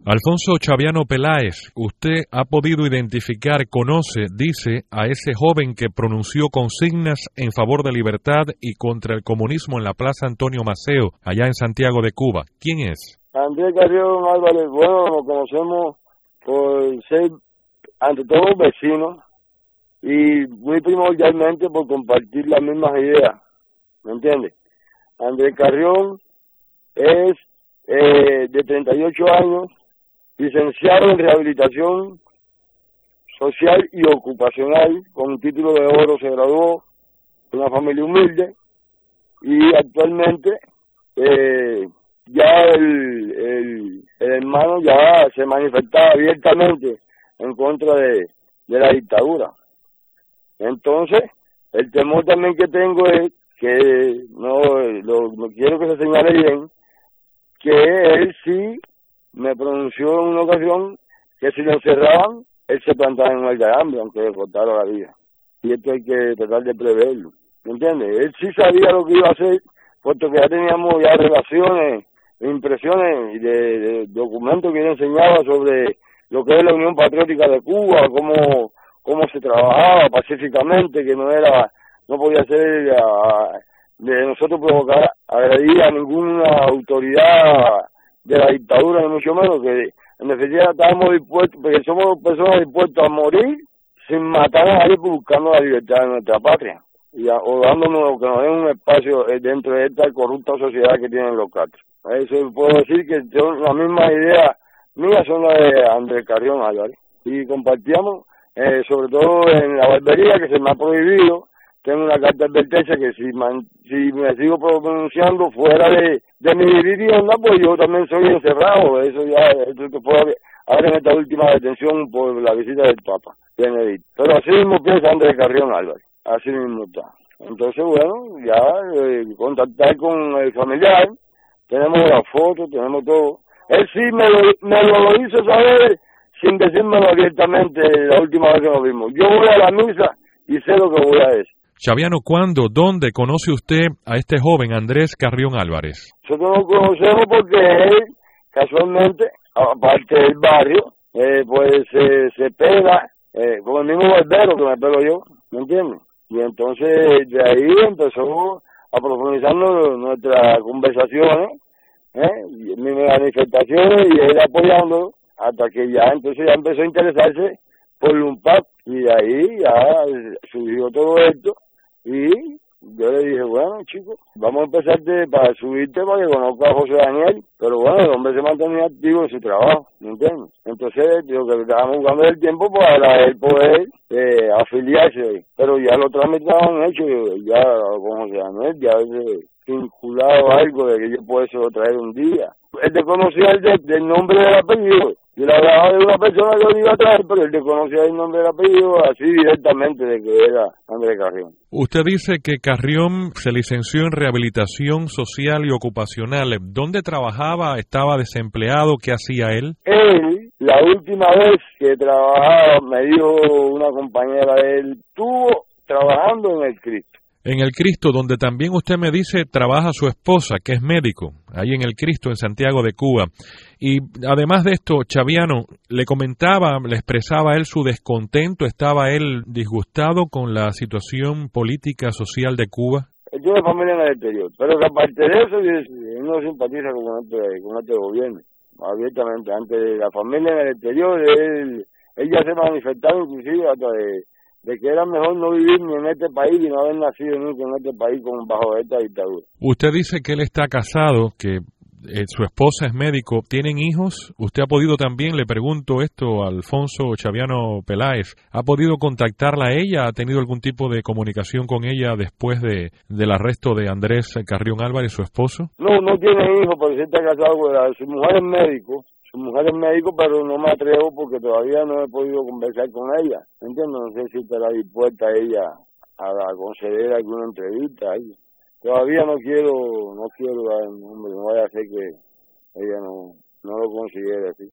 Alfonso Chaviano Peláez, usted ha podido identificar, conoce, dice, a ese joven que pronunció consignas en favor de libertad y contra el comunismo en la Plaza Antonio Maceo, allá en Santiago de Cuba. ¿Quién es? Andrés Carrión Álvarez, bueno, lo conocemos por ser, ante todo, vecinos y muy primordialmente por compartir las mismas ideas, ¿me entiendes? Andrés Carrión es de 38 años, licenciado en Rehabilitación Social y Ocupacional, con un título de oro, se graduó de una familia humilde y actualmente ya el hermano ya se manifestaba abiertamente en contra de la dictadura. Entonces, el temor también que tengo es que no quiero que se señale bien, que él sí me pronunció en una ocasión que si lo encerraban, él se plantaba en huelga de hambre, aunque le cortara la vida. Y esto hay que tratar de preverlo, ¿me entiendes? Él sí sabía lo que iba a hacer, puesto que ya teníamos ya relaciones, impresiones de documentos que él enseñaba sobre lo que es la Unión Patriótica de Cuba, cómo se trabajaba pacíficamente, que no podía ser de nosotros provocar agredir a ninguna autoridad de la dictadura, ni mucho menos, que en definitiva estábamos dispuestos, porque somos personas dispuestas a morir sin matar a nadie buscando la libertad de nuestra patria, o dándonos que nos den un espacio dentro de esta corrupta sociedad que tienen los castros. Eso puedo decir que son las mismas ideas mías, son las de Andrés Carrión Álvarez, y compartíamos, sobre todo en la barbería, que se me ha prohibido. Tengo una carta de advertencia que si me sigo pronunciando fuera de mi vivienda, pues yo también soy encerrado. Eso fue ahora en esta última detención por la visita del Papa Benedicto. Pero así mismo piensa Andrés Carrión Álvarez, así mismo está. Entonces, bueno, ya contactar con el familiar, tenemos la foto, tenemos todo. Él sí me lo hizo saber sin decírmelo abiertamente la última vez que nos vimos. Yo voy a la misa y sé lo que voy a decir. Chaviano, ¿cuándo, dónde conoce usted a este joven Andrés Carrión Álvarez? Nosotros lo conocemos porque él, casualmente, aparte del barrio, pues se pega con el mismo barbero que me pelo yo, ¿me entiendes? Y entonces de ahí empezó a profundizarnos nuestras conversaciones, y mis manifestaciones, y él apoyando, hasta que ya entonces ya empezó a interesarse por Lumpak, y de ahí ya surgió todo esto. Y yo le dije, bueno, chicos, vamos a empezar para subirte para que conozca a José Daniel. Pero bueno, el hombre se mantenía activo en su trabajo, ¿me entiendes? Entonces, lo que estábamos buscando el tiempo para él poder afiliarse. Pero ya lo tramitaban hecho, ya con José Daniel, ya vinculado a algo de que yo pueda traer un día. Él desconocía del nombre del apellido. Yo le hablaba de una persona que lo iba a traer, pero él desconocía el nombre del apellido así directamente de que era Andrés Carrión. Usted dice que Carrión se licenció en Rehabilitación Social y Ocupacional. ¿Dónde trabajaba? ¿Estaba desempleado? ¿Qué hacía él? Él, la última vez que trabajaba, me dijo una compañera de él, estuvo trabajando en el Cristo. En el Cristo, donde también usted me dice trabaja su esposa, que es médico, ahí en el Cristo, en Santiago de Cuba. Y además de esto, Chaviano, le expresaba él su descontento, estaba él disgustado con la situación política, social de Cuba. Él tiene familia en el exterior, pero que aparte de eso, él no simpatiza con este gobierno, abiertamente. Ante la familia en el exterior, él ya se manifestaba inclusive hasta de que era mejor no vivir ni en este país y no haber nacido nunca en este país bajo esta dictadura. Usted dice que él está casado, que su esposa es médico, ¿tienen hijos? Usted ha podido también, le pregunto esto a Alfonso Chaviano Peláez, ¿ha podido contactarla a ella? ¿Ha tenido algún tipo de comunicación con ella después del arresto de Andrés Carrión Álvarez, su esposo? No tiene hijos, pero sí está casado con su mujer es médico. Su mujer es médico, pero no me atrevo porque todavía no he podido conversar con ella, ¿entiendes? No sé si estará dispuesta ella a conceder alguna entrevista a ella. Todavía no quiero dar el nombre, no vaya a ser que ella no lo considere así.